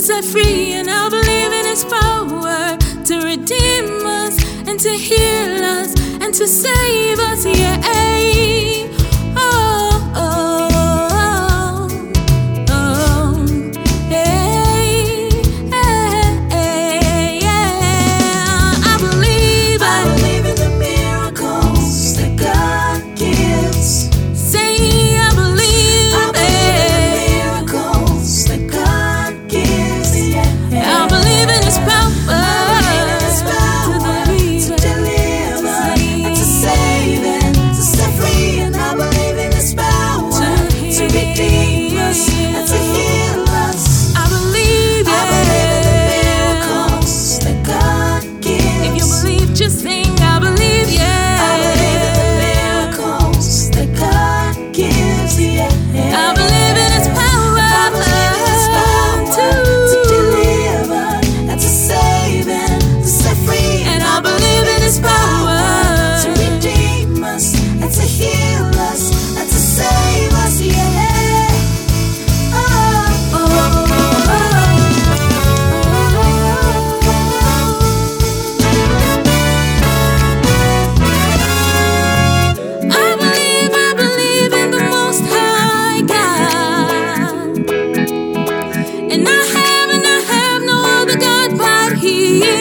set free, and I believe in His power to redeem us and to heal us and to save us. Yeah. Oh, oh, oh, oh. Hey, hey, yeah. I believe in the miracles that God gives. Say I believe in the miracles that God gives. I believe in His power to deliver and to save and to set free. And I believe in His power to redeem us and to heal us. I believe in the miracles that God gives. If you believe, just sing, I believe, yeah. I believe in the miracles that God gives, yeah. I believe in His power, to deliver and to save and to set free. And I believe in His power to redeem us and to heal us and to save us, yeah. Oh, oh, I believe in the Most High God, and I have no other God but He.